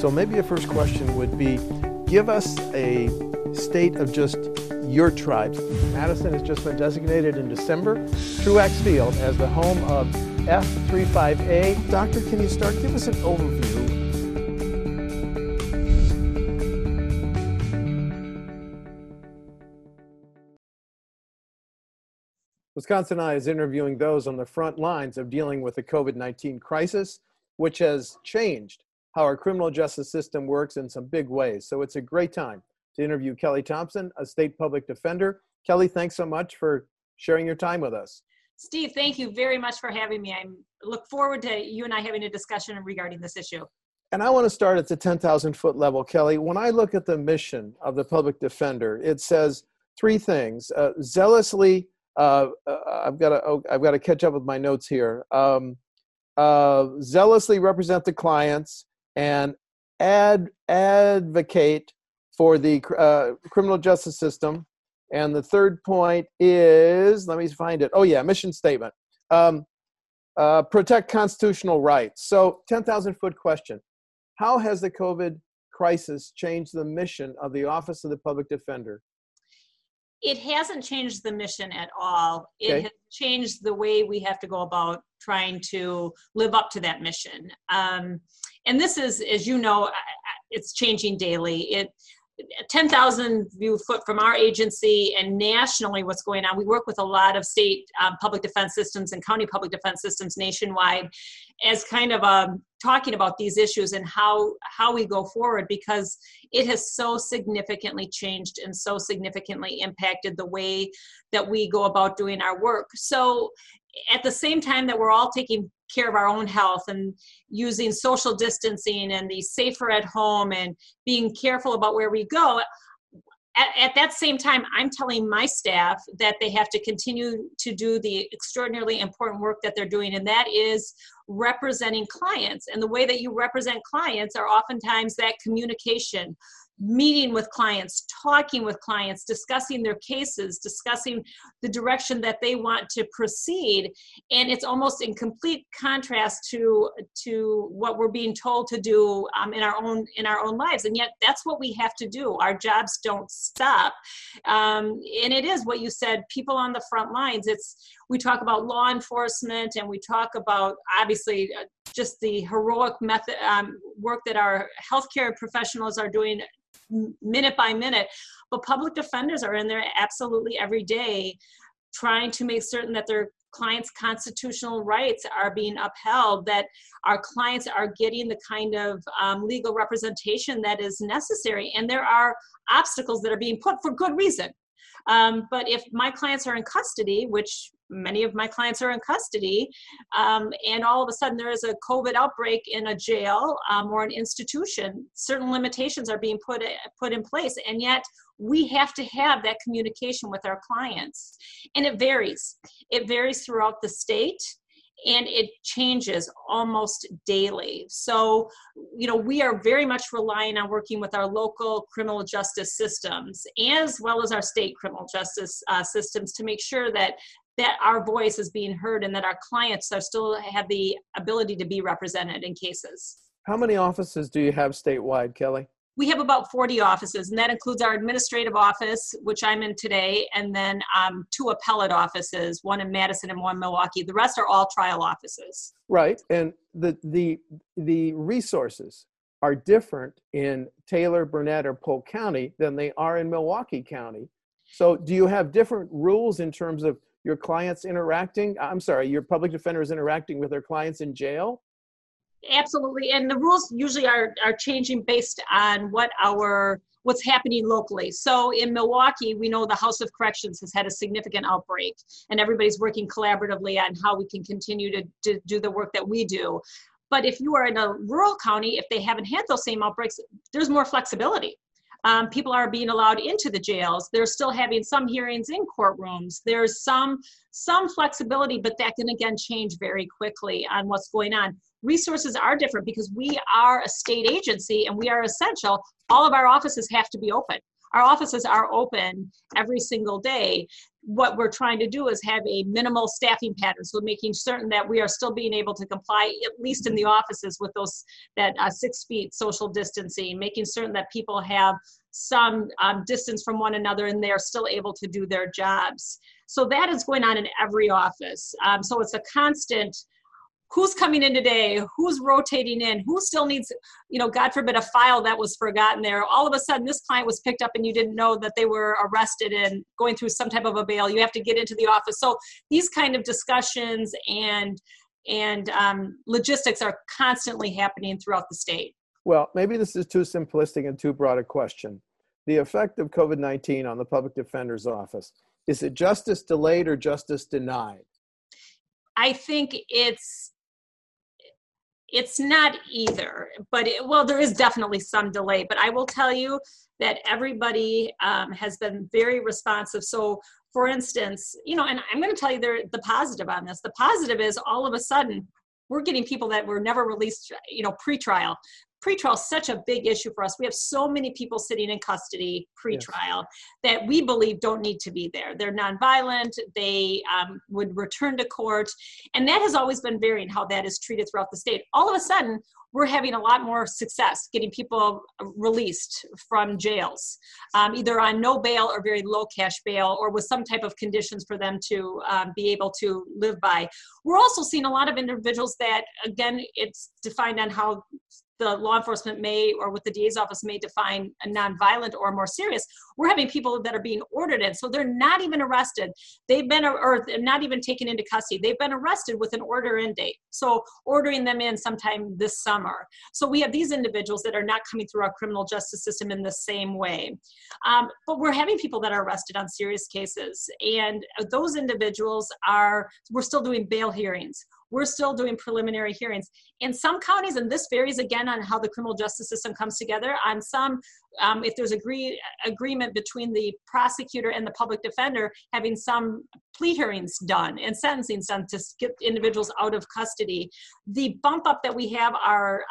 So maybe a first question would be, give us a state of just your tribes. Madison has just been designated in December, Truax Field, as the home of F35A. Doctor, can you start? Give us an overview. Wisconsin Eye is interviewing those on the front lines of dealing with the COVID-19 crisis, which has changed how our criminal justice system works in some big ways. So it's a great time to interview Kelly Thompson, a state public defender. Kelly, thanks so much for sharing your time with us. Steve, thank you very much for having me. I look forward to you and I having a discussion regarding this issue. And I want to start at the 10,000 foot level, Kelly. When I look at the mission of the public defender, it says three things: zealously. I've got to catch up with my notes here. Zealously represent the clients and advocate for the criminal justice system. And the third point is, let me find it. Oh yeah, mission statement. Protect constitutional rights. So 10,000 foot question. How has the COVID crisis changed the mission of the Office of the Public Defender? It hasn't changed the mission at all. It has changed the way we have to go about trying to live up to that mission. And this is, as you know, it's changing daily. 10,000 foot from our agency and nationally what's going on. We work with a lot of state public defense systems and county public defense systems nationwide as kind of talking about these issues and how we go forward, because it has so significantly changed and so significantly impacted the way that we go about doing our work. So at the same time that we're all taking care of our own health and using social distancing and the safer at home and being careful about where we go, at that same time, I'm telling my staff that they have to continue to do the extraordinarily important work that they're doing, and that is representing clients. And the way that you represent clients are oftentimes that communication, meeting with clients, talking with clients, discussing their cases, discussing the direction that they want to proceed. And it's almost in complete contrast to what we're being told to do in our own lives. And yet that's what we have to do. Our jobs don't stop. And it is what you said, people on the front lines. We talk about law enforcement, and we talk about obviously just the heroic method work that our healthcare professionals are doing minute by minute, but public defenders are in there absolutely every day trying to make certain that their clients' constitutional rights are being upheld, that our clients are getting the kind of legal representation that is necessary. And there are obstacles that are being put for good reason. But if my clients are in custody, which many of my clients are in custody, and all of a sudden there is a COVID outbreak in a jail or an institution, certain limitations are being put in place. And yet we have to have that communication with our clients. And it varies. It varies throughout the state. And it changes almost daily. So, we are very much relying on working with our local criminal justice systems as well as our state criminal justice systems to make sure that our voice is being heard and that our clients are still have the ability to be represented in cases. How many offices do you have statewide, Kelly? We have about 40 offices, and that includes our administrative office, which I'm in today, and then 2 appellate offices, one in Madison and one in Milwaukee. The rest are all trial offices. Right, and the resources are different in Taylor, Burnett, or Polk County than they are in Milwaukee County. So do you have different rules in terms of your clients interacting? Your public defenders interacting with their clients in jail? Absolutely, and the rules usually are changing based on what's happening locally. So in Milwaukee, we know the House of Corrections has had a significant outbreak, and everybody's working collaboratively on how we can continue to do the work that we do. But if you are in a rural county, if they haven't had those same outbreaks, there's more flexibility. People are being allowed into the jails. They're still having some hearings in courtrooms. There's some flexibility, but that can again change very quickly on what's going on. Resources are different because we are a state agency and we are essential. All of our offices have to be open. our offices are open every single day. What we're trying to do is have a minimal staffing pattern, so making certain that we are still being able to comply, at least in the offices, with that 6 feet social distancing, making certain that people have some distance from one another and they're still able to do their jobs. So that is going on in every office. So it's a constant, who's coming in today, who's rotating in, who still needs, God forbid, a file that was forgotten there. All of a sudden, this client was picked up and you didn't know that they were arrested and going through some type of a bail. You have to get into the office. So these kind of discussions and logistics are constantly happening throughout the state. Well, maybe this is too simplistic and too broad a question. The effect of COVID-19 on the public defender's office, is it justice delayed or justice denied? I think it's not either, but there is definitely some delay, but I will tell you that everybody has been very responsive. So for instance, and I'm going to tell you the positive on this. The positive is all of a sudden we're getting people that were never released, pre-trial. Pre-trial is such a big issue for us. We have so many people sitting in custody pre-trial that we believe don't need to be there. They're nonviolent. They would return to court. And that has always been varying how that is treated throughout the state. All of a sudden, we're having a lot more success getting people released from jails, either on no bail or very low cash bail, or with some type of conditions for them to be able to live by. We're also seeing a lot of individuals that, again, it's defined on how the law enforcement may, or with the DA's office may define a nonviolent or more serious. We're having people that are being ordered in. So they're not even arrested. They've been, or not even taken into custody. They've been arrested with an order in date. So ordering them in sometime this summer. So we have these individuals that are not coming through our criminal justice system in the same way. But we're having people that are arrested on serious cases. And those individuals we're still doing bail hearings. We're still doing preliminary hearings. In some counties, and this varies again on how the criminal justice system comes together, on some, if there's agreement between the prosecutor and the public defender, having some plea hearings done and sentencing done to get individuals out of custody. The bump up that we have are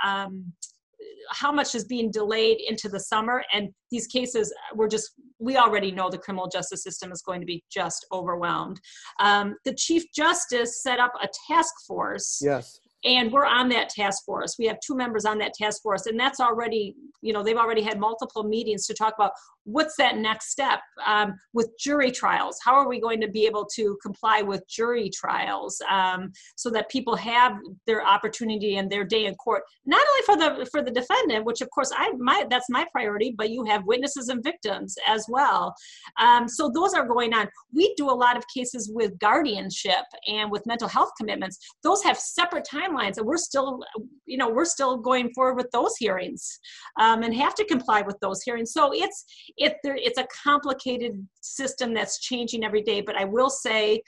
how much is being delayed into the summer, and these cases we already know the criminal justice system is going to be just overwhelmed. The Chief Justice set up a task force. Yes. And we're on that task force. We have 2 members on that task force, and that's already, they've already had multiple meetings to talk about what's that next step with jury trials. How are we going to be able to comply with jury trials so that people have their opportunity and their day in court, not only for the defendant, which of course that's my priority, but you have witnesses and victims as well. So those are going on. We do a lot of cases with guardianship and with mental health commitments. Those have separate timelines, and we're still going forward with those hearings and have to comply with those hearings. So it's a complicated system that's changing every day. But I will say,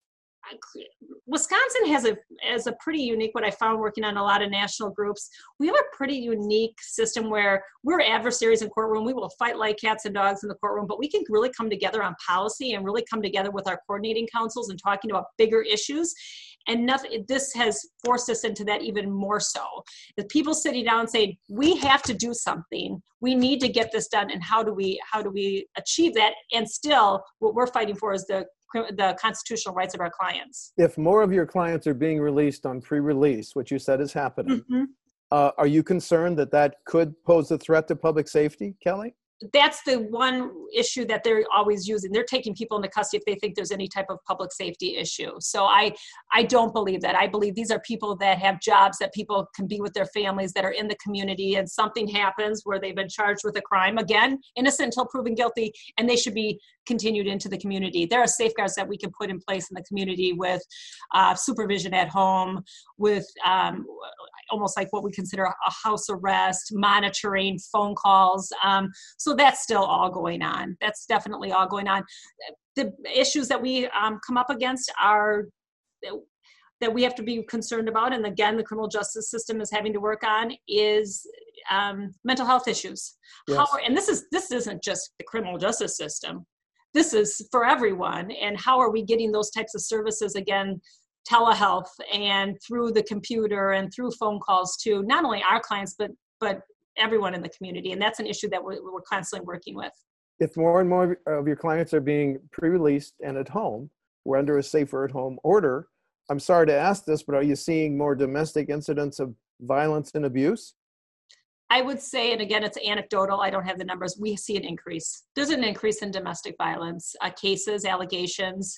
Wisconsin has a pretty unique, what I found working on a lot of national groups, we have a pretty unique system where we're adversaries in courtroom. We will fight like cats and dogs in the courtroom, but we can really come together on policy and really come together with our coordinating councils and talking about bigger issues. And this has forced us into that even more so. The people sitting down saying, we have to do something. We need to get this done. And how do we achieve that? And still, what we're fighting for is the constitutional rights of our clients. If more of your clients are being released on pre-release, which you said is happening, are you concerned that could pose a threat to public safety, Kelly? That's the one issue that they're always using. They're taking people into custody if they think there's any type of public safety issue. So I don't believe that. I believe these are people that have jobs, that people can be with their families, that are in the community, and something happens where they've been charged with a crime, again, innocent until proven guilty, and they should be continued into the community. There are safeguards that we can put in place in the community with supervision at home, with almost like what we consider a house arrest, monitoring, phone calls. So that's still all going on. That's definitely all going on. The issues that we come up against are that we have to be concerned about, and again, the criminal justice system is having to work on, is mental health issues. Yes. And this isn't just the criminal justice system. This is for everyone. And how are we getting those types of services, again, telehealth and through the computer and through phone calls to not only our clients, but everyone in the community. And that's an issue that we're constantly working with. if more and more of your clients are being pre-released and at home, we're under a safer at home order. I'm sorry to ask this, but are you seeing more domestic incidents of violence and abuse? I would say, and again, it's anecdotal, I don't have the numbers, we see an increase. There's an increase in domestic violence cases, allegations.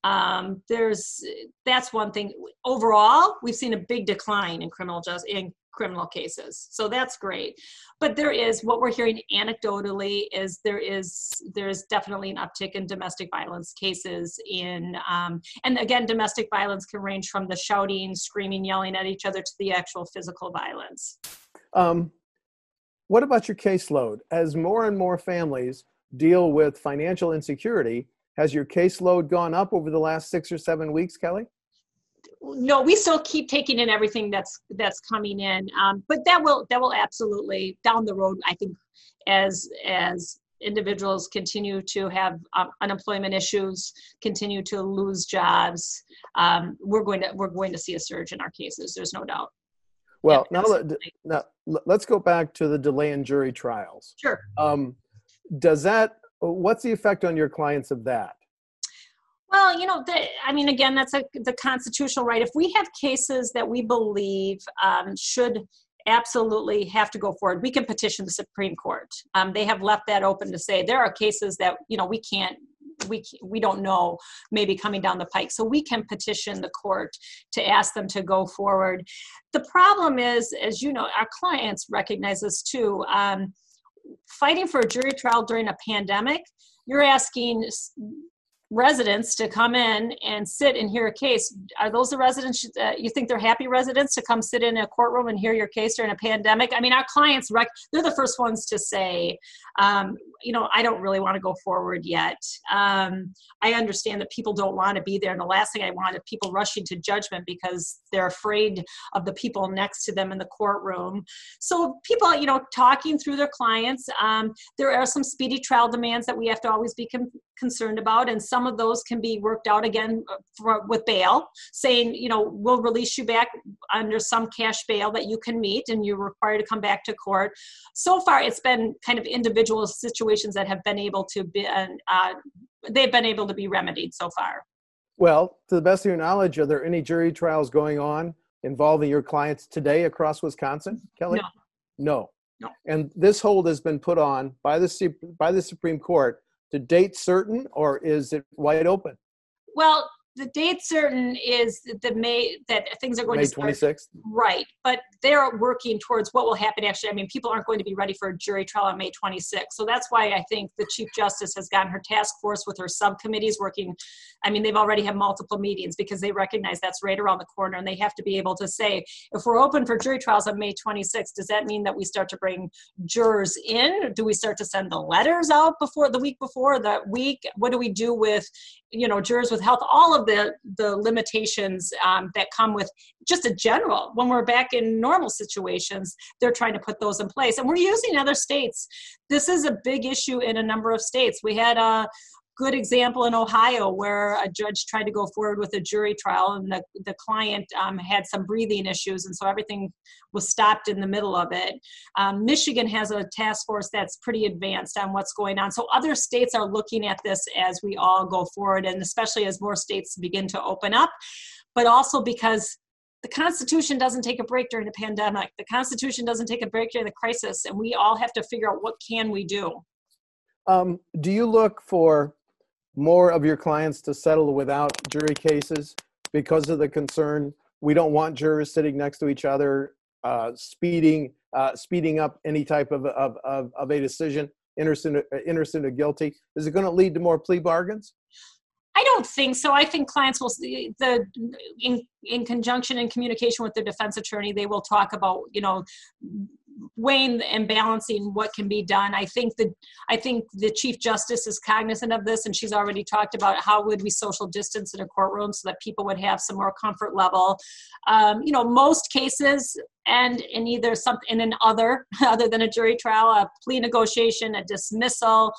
That's one thing. Overall, we've seen a big decline in criminal cases. So that's great. But what we're hearing anecdotally is there is definitely an uptick in domestic violence cases and again, domestic violence can range from the shouting, screaming, yelling at each other to the actual physical violence. What about your caseload? As more and more families deal with financial insecurity, has your caseload gone up over the last 6 or 7 weeks, Kelly? No, we still keep taking in everything that's coming in, but that will absolutely down the road. I think as individuals continue to have unemployment issues, continue to lose jobs, we're going to see a surge in our cases. There's no doubt. Well, now let's go back to the delay in jury trials. Sure. What's the effect on your clients of that? Well, again, that's the constitutional right. If we have cases that we believe should absolutely have to go forward, we can petition the Supreme Court. They have left that open to say there are cases that, we don't know maybe coming down the pike. So we can petition the court to ask them to go forward. The problem is, as you know, our clients recognize this too. Fighting for a jury trial during a pandemic, you're asking residents to come in and sit and hear a case. Are those the residents you think they're happy residents to come sit in a courtroom and hear your case during a pandemic? I mean, our clients, they're the first ones to say, I don't really want to go forward yet. I understand that people don't want to be there. And the last thing I want is people rushing to judgment because they're afraid of the people next to them in the courtroom. So people, talking through their clients, there are some speedy trial demands that we have to always be concerned about. And some of those can be worked out again with bail, saying, we'll release you back under some cash bail that you can meet and you're required to come back to court. So far, it's been kind of individual situations that have been able to be, they've been able to be remedied so far. Well, to the best of your knowledge, are there any jury trials going on involving your clients today across Wisconsin, Kelly? No. And this hold has been put on by the Supreme Court to date certain, or is it wide open? Well, the date certain is that things are going May to start. 26th? Right. But they're working towards what will happen. Actually, I mean, people aren't going to be ready for a jury trial on May 26th. So that's why I think the Chief Justice has gotten her task force with her subcommittees working. I mean, they've already had multiple meetings because they recognize that's right around the corner. And they have to be able to say, if we're open for jury trials on May 26th, does that mean that we start to bring jurors in? Do we start to send the letters out the week before, the week? What do we do with, jurors with health? All of the limitations that come with just a general, when we're back in normal situations, they're trying to put those in place. And we're using other states. This is a big issue in a number of states. We had a good example in Ohio where a judge tried to go forward with a jury trial and the client had some breathing issues. And so everything was stopped in the middle of it. Michigan has a task force that's pretty advanced on what's going on. So other states are looking at this as we all go forward, and especially as more states begin to open up, but also because the Constitution doesn't take a break during the pandemic. The Constitution doesn't take a break during the crisis, and we all have to figure out what can we do. Do you look for more of your clients to settle without jury cases because of the concern we don't want jurors sitting next to each other, speeding up any type of a decision, innocent or guilty? Is it going to lead to more plea bargains? I don't think so. I think clients will, in conjunction and communication with their defense attorney, they will talk about, weighing and balancing what can be done. I think the Chief Justice is cognizant of this, and she's already talked about how would we social distance in a courtroom so that people would have some more comfort level. Most cases end in either something in other than a jury trial, a plea negotiation, a dismissal,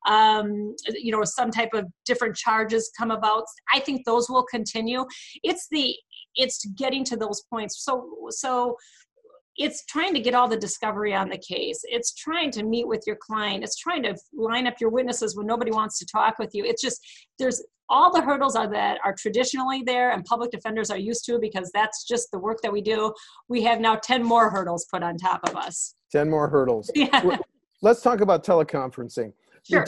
some type of different charges come about. I think those will continue. It's getting to those points. So it's trying to get all the discovery on the case. It's trying to meet with your client. It's trying to line up your witnesses when nobody wants to talk with you. It's just, there's all the hurdles that are traditionally there and public defenders are used to, because that's just the work that we do. We have now 10 more hurdles put on top of us. 10 more hurdles. Yeah. Let's talk about teleconferencing. Sure.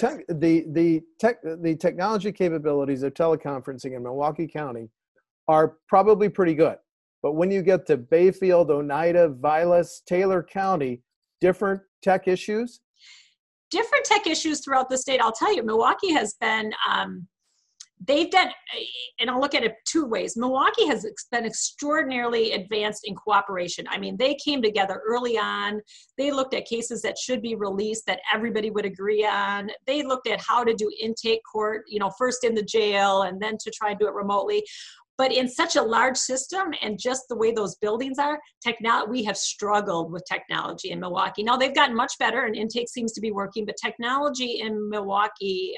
The technology capabilities of teleconferencing in Milwaukee County are probably pretty good. But when you get to Bayfield, Oneida, Vilas, Taylor County, different tech issues? Different tech issues throughout the state. I'll tell you, Milwaukee has been, they've done, and I'll look at it two ways. Milwaukee has been extraordinarily advanced in cooperation. I mean, they came together early on. They looked at cases that should be released that everybody would agree on. They looked at how to do intake court, first in the jail and then to try and do it remotely. But in such a large system and just the way those buildings are, we have struggled with technology in Milwaukee. Now they've gotten much better and intake seems to be working, but technology in Milwaukee,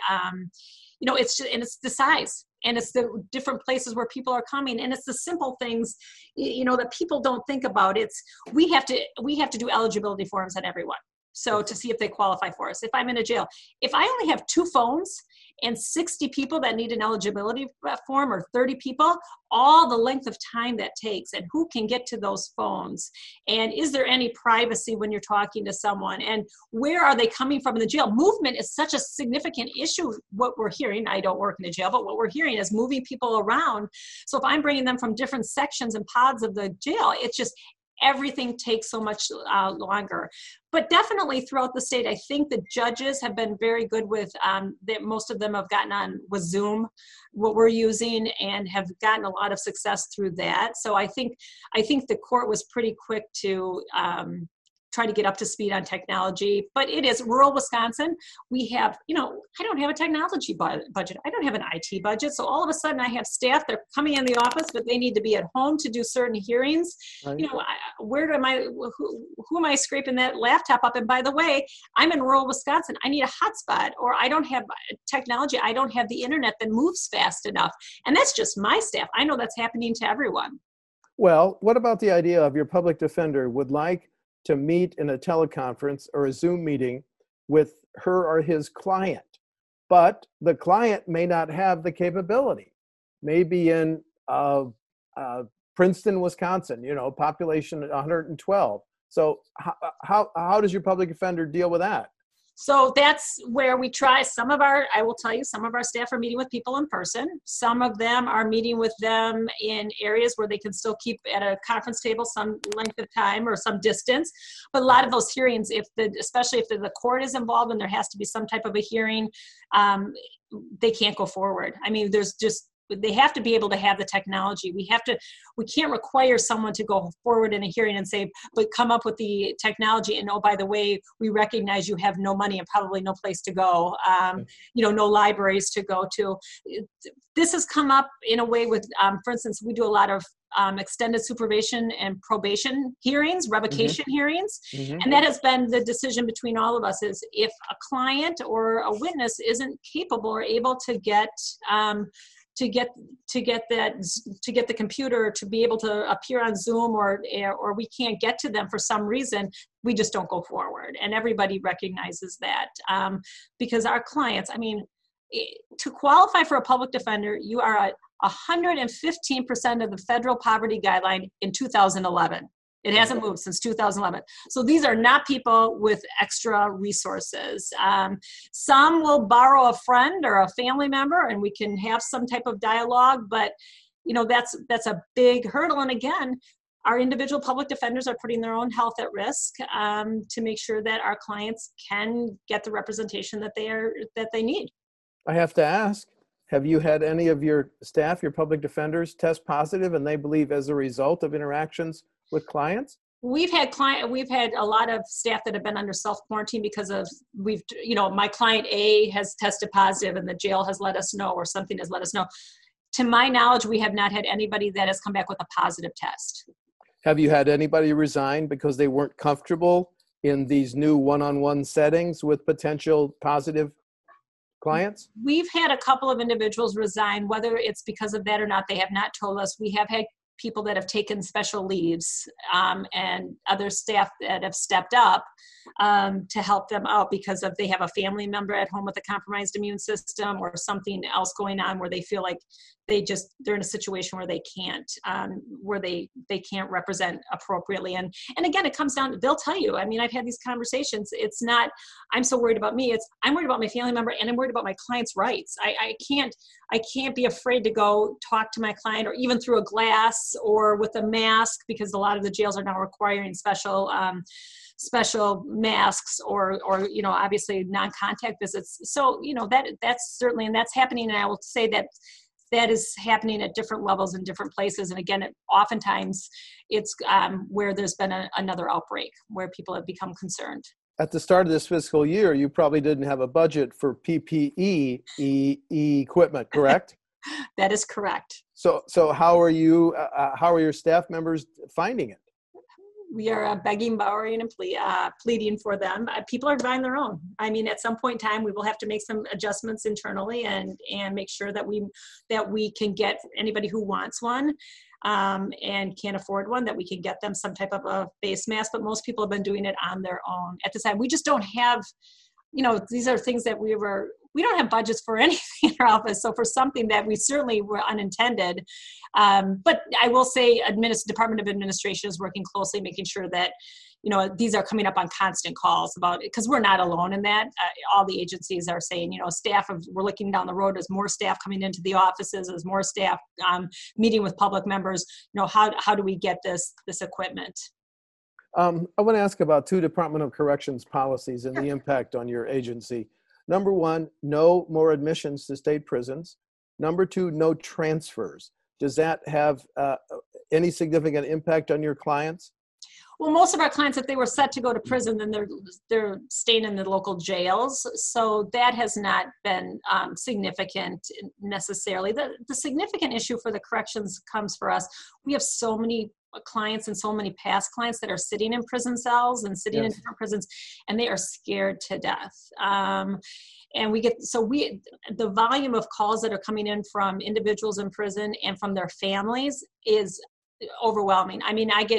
it's the size and it's the different places where people are coming, and it's the simple things, that people don't think about. We have to do eligibility forms on everyone. So to see if they qualify for us. If I'm in a jail, if I only have 2 phones and 60 people that need an eligibility form, or 30 people, all the length of time that takes, and who can get to those phones, and is there any privacy when you're talking to someone, and where are they coming from in the jail? Movement is such a significant issue. What we're hearing, I don't work in a jail, but what we're hearing is moving people around. So if I'm bringing them from different sections and pods of the jail, it's just, everything takes so much longer. But definitely throughout the state, I think the judges have been very good with that. Most of them have gotten on with Zoom, what we're using, and have gotten a lot of success through that. So I think the court was pretty quick to try to get up to speed on technology. But it is rural Wisconsin. We have, I don't have a technology budget. I don't have an IT budget. So all of a sudden I have staff that are coming in the office, but they need to be at home to do certain hearings. Right. Who am I scraping that laptop up? And by the way, I'm in rural Wisconsin. I need a hotspot, or I don't have technology. I don't have the internet that moves fast enough. And that's just my staff. I know that's happening to everyone. Well, what about the idea of your public defender would like to meet in a teleconference or a Zoom meeting with her or his client, but the client may not have the capability, maybe in Princeton, Wisconsin, population 112. So how does your public defender deal with that? So that's where we try. I will tell you, some of our staff are meeting with people in person. Some of them are meeting with them in areas where they can still keep at a conference table some length of time or some distance. But a lot of those hearings, especially if the court is involved and there has to be some type of a hearing, they can't go forward. I mean, they have to be able to have the technology. We can't require someone to go forward in a hearing and say, but come up with the technology. And oh, by the way, we recognize you have no money and probably no place to go, no libraries to go to. This has come up in a way with, for instance, we do a lot of extended supervision and probation hearings, revocation hearings. Mm-hmm. And that has been the decision between all of us, is if a client or a witness isn't capable or able to get the computer to be able to appear on Zoom, or we can't get to them for some reason, we just don't go forward. And everybody recognizes that, because our clients, to qualify for a public defender, you are at 115% of the federal poverty guideline in 2011. It hasn't moved since 2011. So these are not people with extra resources. Some will borrow a friend or a family member and we can have some type of dialogue, but that's a big hurdle. And again, our individual public defenders are putting their own health at risk to make sure that our clients can get the representation that they need. I have to ask, have you had any of your staff, your public defenders, test positive, and they believe as a result of interactions with clients? We've had a lot of staff that have been under self-quarantine because of, my client A has tested positive and the jail has let us know, or something has let us know. To my knowledge, we have not had anybody that has come back with a positive test. Have you had anybody resign because they weren't comfortable in these new one-on-one settings with potential positive clients? We've had a couple of individuals resign. Whether it's because of that or not, they have not told us. We have had people that have taken special leaves and other staff that have stepped up to help them out because of they have a family member at home with a compromised immune system or something else going on where they feel like they're in a situation where they can't represent appropriately. And again, it comes down, they'll tell you, I mean, I've had these conversations. It's not, I'm so worried about me. I'm worried about my family member and I'm worried about my client's rights. I can't be afraid to go talk to my client or even through a glass or with a mask, because a lot of the jails are now requiring special masks or obviously non-contact visits. So, that's certainly, and that's happening. And I will say that is happening at different levels in different places. And again, oftentimes it's where there's been another outbreak where people have become concerned. At the start of this fiscal year, you probably didn't have a budget for PPE equipment, correct? That is correct. So how are your staff members finding it? We are begging, borrowing, and pleading for them. People are buying their own. I mean, at some point in time, we will have to make some adjustments internally and make sure that we can get anybody who wants one and can't afford one, that we can get them some type of a face mask. But most people have been doing it on their own at this time. We just don't have, these are things that we don't have budgets for anything in our office. So for something that we certainly were unintended, but I will say Department of Administration is working closely, making sure that, these are coming up on constant calls about it, because we're not alone in that. All the agencies are saying, we're looking down the road as more staff coming into the offices, as more staff meeting with public members, how do we get this equipment? I want to ask about two Department of Corrections policies and the impact on your agency. Number one, no more admissions to state prisons. Number two, no transfers. Does that have any significant impact on your clients? Well, most of our clients, if they were set to go to prison, then they're staying in the local jails. So that has not been significant necessarily. The significant issue for the corrections comes for us. We have so many clients and so many past clients that are sitting in prison cells and sitting in different prisons, and they are scared to death. And the volume of calls that are coming in from individuals in prison and from their families is overwhelming. I mean, I get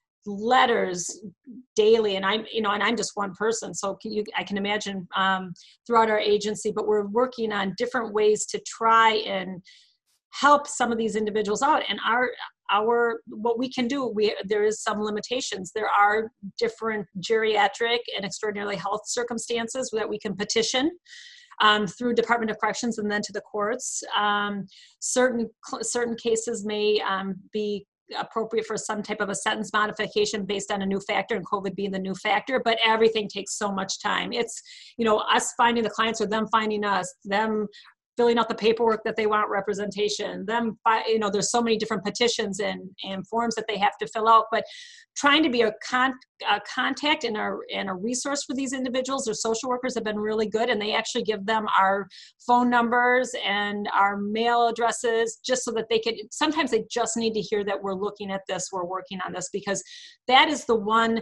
letters daily, and I'm just one person, so I can imagine throughout our agency, but we're working on different ways to try and help some of these individuals out. And our what we can do, there is some limitations. There are different geriatric and extraordinary health circumstances that we can petition through Department of Corrections and then to the courts. Certain cases may be appropriate for some type of a sentence modification based on a new factor, and COVID being the new factor, but everything takes so much time. It's, us finding the clients or them finding us, them filling out the paperwork that they want representation, there's so many different petitions and forms that they have to fill out, but trying to be a contact and a resource for these individuals. Their social workers have been really good, and they actually give them our phone numbers and our mail addresses just so that sometimes they just need to hear that we're looking at this, we're working on this, because that is the one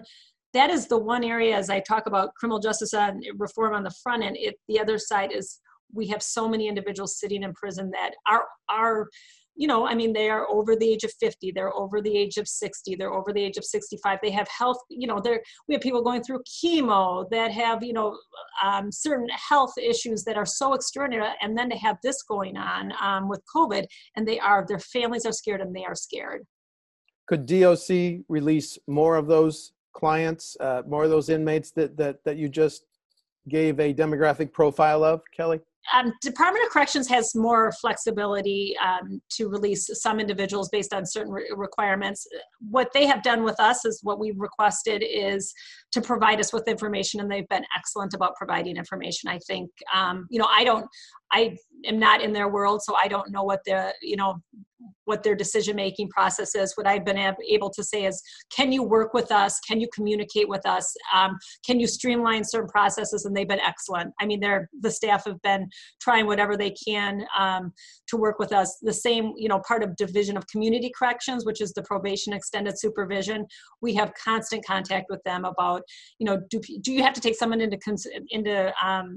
area, as I talk about criminal justice reform on the front end, the other side is we have so many individuals sitting in prison that are they are over the age of 50, they're over the age of 60, they're over the age of 65. They have health, we have people going through chemo that have, certain health issues that are so extraordinary. And then to have this going on with COVID, and their families are scared and they are scared. Could DOC release more of those clients, more of those inmates that you just gave a demographic profile of, Kelly? Department of Corrections has more flexibility to release some individuals based on certain requirements. What they have done with us is what we've requested is to provide us with information, and they've been excellent about providing information. I think, I am not in their world, so I don't know what their decision-making process is. What I've been able to say is, can you work with us? Can you communicate with us? Can you streamline certain processes? And they've been excellent. I mean, the staff have been trying whatever they can to work with us. The same, part of Division of Community Corrections, which is the probation extended supervision. We have constant contact with them about, do you have to take someone into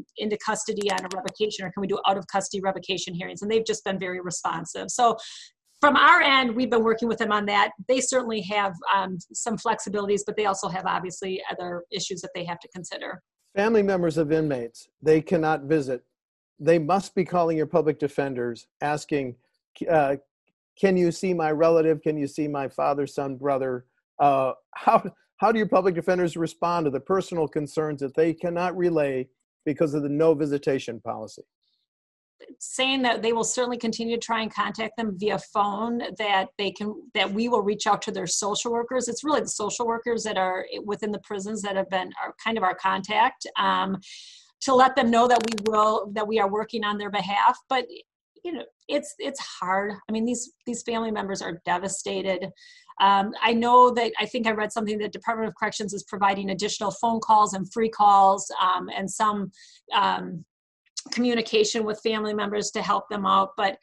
custody on a revocation, or can we do out of custody revocation hearings? And they've just been very responsive. So from our end, we've been working with them on that. They certainly have some flexibilities, but they also have obviously other issues that they have to consider. Family members of inmates, they cannot visit. They must be calling your public defenders asking, can you see my relative? Can you see my father, son, brother? How do your public defenders respond to the personal concerns that they cannot relay because of the no visitation policy? Saying that they will certainly continue to try and contact them via phone, that we will reach out to their social workers. It's really the social workers that are within the prisons that are kind of our contact, to let them know that we are working on their behalf. But it's hard. I mean, these family members are devastated. I know that, I think I read something that Department of Corrections is providing additional phone calls and free calls, and some communication with family members to help them out. But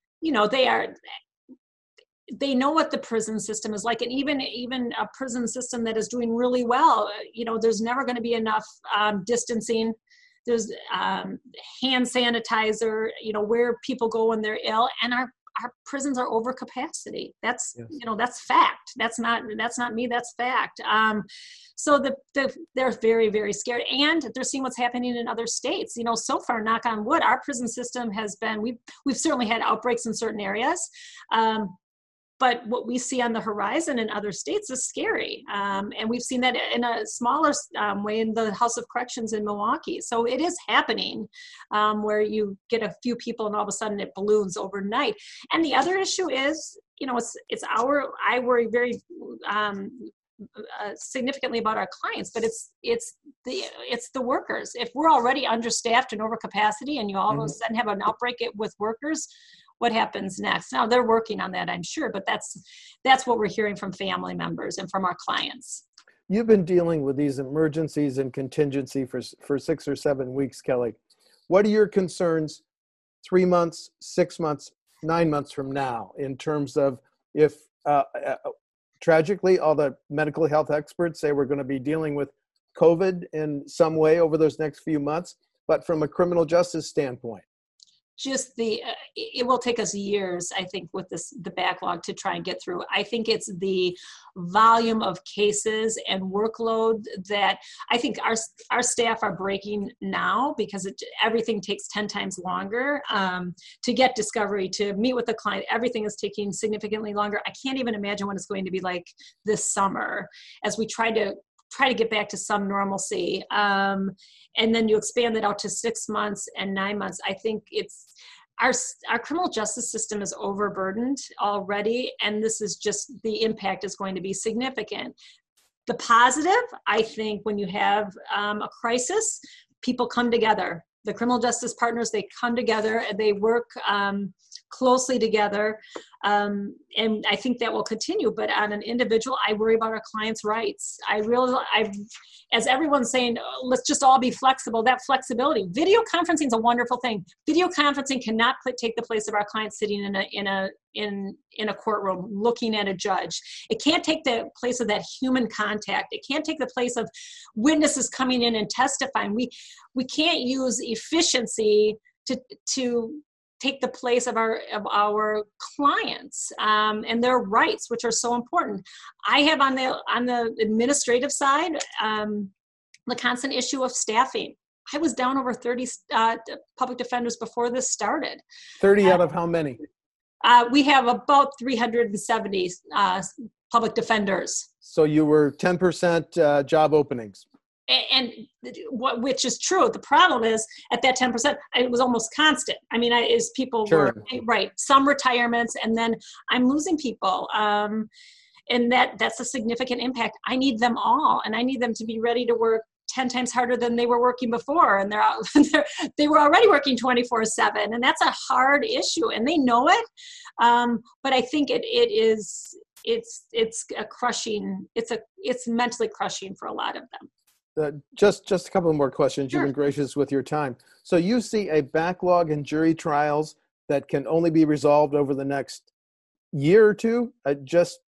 they know what the prison system is like, and even a prison system that is doing really well, there's never going to be enough distancing. There's hand sanitizer, where people go when they're ill, and our prisons are over capacity. That's, yes. That's fact. That's not me, that's fact. So they're very, very scared, and they're seeing what's happening in other states. So far, knock on wood, our prison system has been, we've certainly had outbreaks in certain areas. But what we see on the horizon in other states is scary. And we've seen that in a smaller way in the House of Corrections in Milwaukee. So it is happening, where you get a few people and all of a sudden it balloons overnight. And the other issue is, I worry very significantly about our clients, but it's the workers. If we're already understaffed and over capacity, and you all of a sudden have an outbreak with workers, what happens next? Now, they're working on that, I'm sure, but that's what we're hearing from family members and from our clients. You've been dealing with these emergencies and contingency for 6 or 7 weeks, Kelly. What are your concerns 3 months, 6 months, 9 months from now, in terms of if, tragically, all the medical health experts say we're going to be dealing with COVID in some way over those next few months, but from a criminal justice standpoint? Just it will take us years, I think, with the backlog to try and get through. I think it's the volume of cases and workload that I think our staff are breaking now, because everything takes 10 times longer to get discovery, to meet with the client. Everything is taking significantly longer. I can't even imagine what it's going to be like this summer as we try to get back to some normalcy. And then you expand it out to 6 months and 9 months. I think our criminal justice system is overburdened already, and this is just, the impact is going to be significant. The positive, I think, when you have a crisis, people come together. The criminal justice partners, they come together and they work closely together. And I think that will continue. But on an individual, I worry about our clients' rights. As everyone's saying, let's just all be flexible. That flexibility, video conferencing is a wonderful thing. Video conferencing cannot take the place of our clients sitting in a courtroom looking at a judge. It can't take the place of that human contact. It can't take the place of witnesses coming in and testifying. We can't use efficiency to take the place of our clients and their rights, which are so important. I have on the administrative side the constant issue of staffing. I was down over 30 public defenders before this started. 30 out of how many? We have about 370 public defenders. So you were 10% job openings. And which is true. The problem is, at that 10%, it was almost constant. I mean, people sure. were, right, some retirements, and then I'm losing people. And that's a significant impact. I need them all, and I need them to be ready to work 10 times harder than they were working before. And they were already working 24/7. And that's a hard issue, and they know it. But I think it's a crushing, it's mentally crushing for a lot of them. Just a couple more questions. Sure. You've been gracious with your time. So you see a backlog in jury trials that can only be resolved over the next year or two, just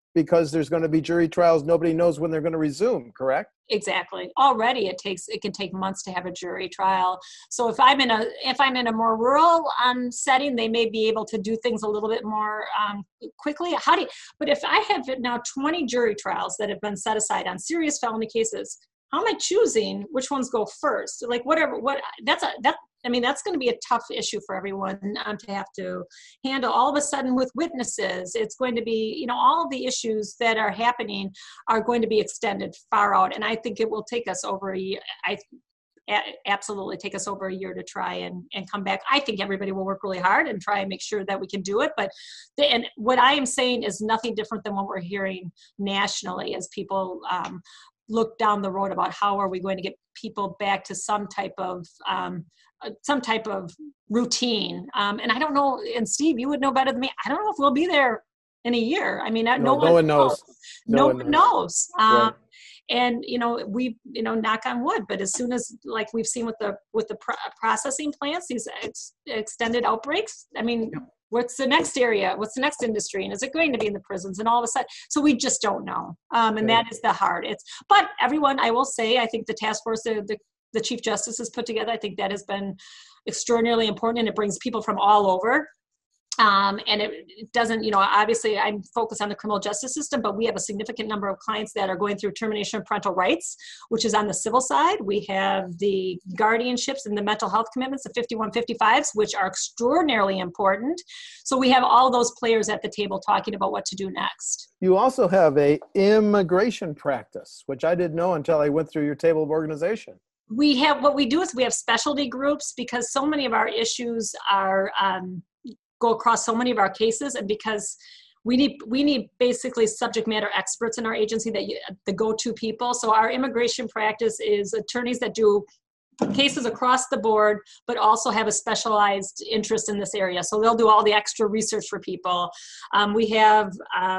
because there's going to be jury trials. Nobody knows when they're going to resume, correct? Exactly. Already it can take months to have a jury trial. So if I'm in a more rural setting, they may be able to do things a little bit more quickly. But if I have now 20 jury trials that have been set aside on serious felony cases, how am I choosing which ones go first? Like that's going to be a tough issue for everyone to have to handle. All of a sudden with witnesses, it's going to be, all of the issues that are happening are going to be extended far out. And I think it will take us over a year. Absolutely take us over a year to try and come back. I think everybody will work really hard and try and make sure that we can do it. But and what I am saying is nothing different than what we're hearing nationally as people look down the road about how are we going to get people back to some type of routine. And I don't know, and Steve, you would know better than me. I don't know if we'll be there in a year. I mean, no one knows. No one knows. Right. And, we, knock on wood, but as soon as, like we've seen with the processing plants, these extended outbreaks, I mean, yep. What's the next area? What's the next industry? And is it going to be in the prisons? And all of a sudden, so we just don't know. And that is the hard. But everyone, I will say, I think the task force, the Chief Justice has put together, I think that has been extraordinarily important, and it brings people from all over. And it doesn't, obviously I'm focused on the criminal justice system, but we have a significant number of clients that are going through termination of parental rights, which is on the civil side. We have the guardianships and the mental health commitments, the 5155s, which are extraordinarily important. So we have all those players at the table talking about what to do next. You also have a immigration practice, which I didn't know until I went through your table of organization. We have specialty groups because so many of our issues are, go across so many of our cases, and because we need basically subject matter experts in our agency, the go-to people. So our immigration practice is attorneys that do cases across the board, but also have a specialized interest in this area. So they'll do all the extra research for people. We have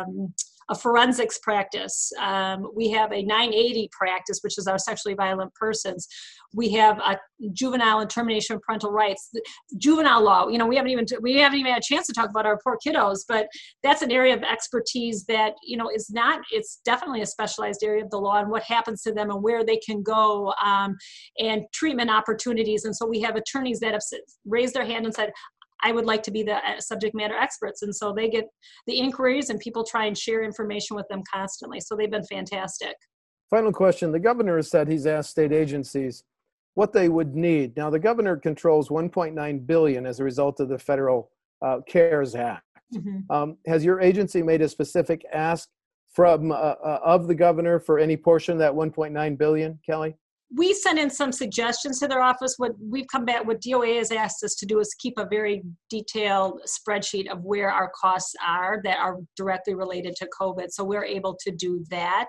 a forensics practice. We have a 980 practice, which is our sexually violent persons. We have a juvenile and termination of parental rights. Juvenile law, we haven't even had a chance to talk about our poor kiddos, but that's an area of expertise that, it's definitely a specialized area of the law and what happens to them and where they can go, and treatment opportunities. And so we have attorneys that have raised their hand and said, I would like to be the subject matter experts. And so they get the inquiries and people try and share information with them constantly. So they've been fantastic. Final question. The governor has said he's asked state agencies what they would need. Now, the governor controls $1.9 billion as a result of the federal CARES Act. Mm-hmm. Has your agency made a specific ask from of the governor for any portion of that $1.9 billion, Kelly? We sent in some suggestions to their office. What we've come back, what DOA has asked us to do is keep a very detailed spreadsheet of where our costs are that are directly related to COVID. So we're able to do that.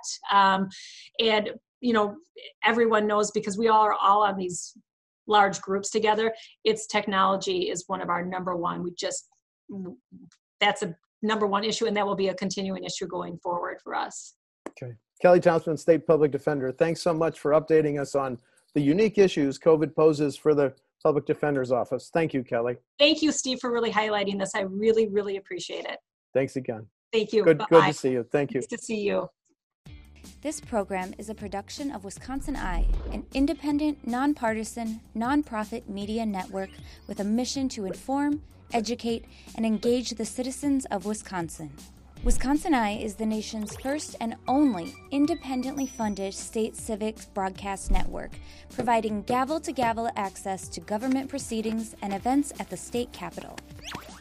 And, everyone knows, because we all are all on these large groups together, it's technology is one of our number one. That's a number one issue, and that will be a continuing issue going forward for us. Okay. Kelly Townsend, State Public Defender, thanks so much for updating us on the unique issues COVID poses for the Public Defender's Office. Thank you, Kelly. Thank you, Steve, for really highlighting this. I really, really appreciate it. Thanks again. Thank you. Good to see you. Thank you. Nice to see you. This program is a production of Wisconsin Eye, an independent, nonpartisan, nonprofit media network with a mission to inform, educate, and engage the citizens of Wisconsin. Wisconsin Eye is the nation's first and only independently funded state civics broadcast network, providing gavel-to-gavel access to government proceedings and events at the state capitol.